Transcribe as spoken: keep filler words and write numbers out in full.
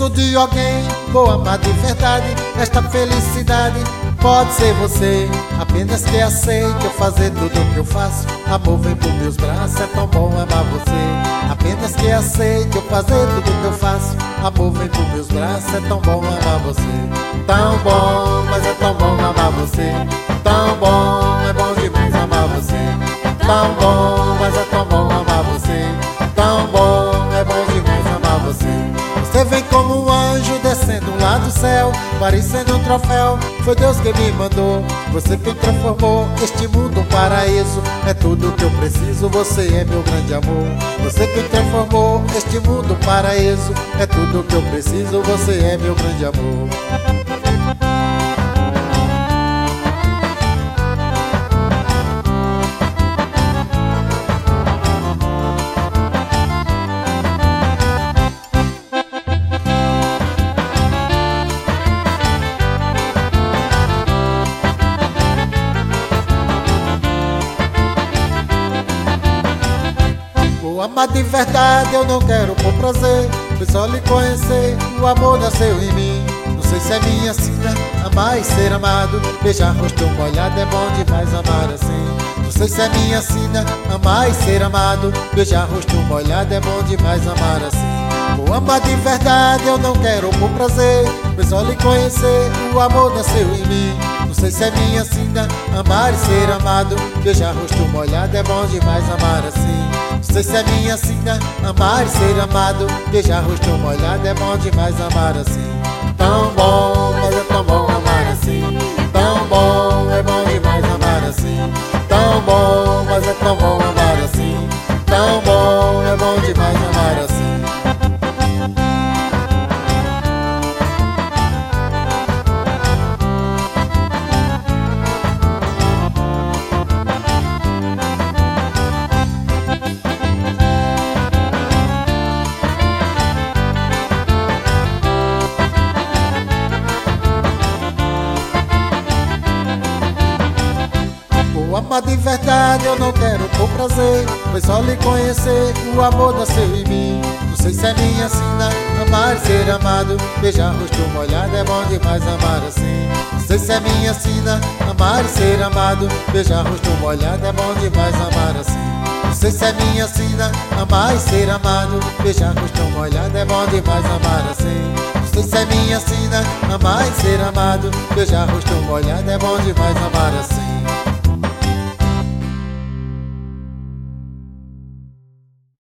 preciso de alguém, vou amar de verdade. Esta felicidade pode ser você, apenas que aceite eu fazer tudo o que eu faço. Amor, vem por meus braços, é tão bom amar você. Apenas que aceite eu fazer tudo o que eu faço. Amor, vem por meus braços, é tão bom amar você. Tão bom, mas é tão bom amar você. Tão bom, é bom demais amar você. Tão bom, mas é tão bom amar você. Tão bom, é bom demais amar você. Você vem como um anjo descendo lá do céu, parecendo um troféu, foi Deus que me mandou. Você quem transformou este mundo um paraíso. É tudo que eu preciso, você é meu grande amor. Você quem transformou este mundo um paraíso. É tudo que eu preciso, você é meu grande amor. Vou amar de verdade, eu não quero por prazer. Foi só lhe conhecer, o amor nasceu em mim. Não sei se é minha sina, amar e ser amado. Beijar rosto molhado é bom demais amar assim. Não sei se é minha sina, amar e ser amado. Beijar rosto molhado é bom demais amar assim. Vou amar de verdade, eu não quero por prazer. Foi só lhe conhecer, o amor nasceu em mim. Não sei se é minha sina, amar e ser amado. Beijar rosto molhado é bom demais amar assim. Não sei se é minha sina, amar e ser amado. Beijar rosto molhado é bom demais amar assim. Tão bom, mas é tão bom amar assim. Tão bom, é bom demais amar assim. Tão bom, mas é tão bom amar assim. Tão bom, é bom demais amar assim. Vou amar de verdade, eu não quero por prazer. Foi só lhe conhecer, o amor nasceu em mim. Não sei se é minha sina, amar e ser amado. Beijar rosto molhado é bom demais amar assim. Não sei se é minha sina, amar e ser amado. Beijar rosto molhado é bom demais amar assim. Não sei se é minha sina, amar e ser amado. Beijar rosto molhado é bom demais amar assim. Não sei se é minha sina, amar e ser amado. Beijar rosto molhado é bom demais amar assim.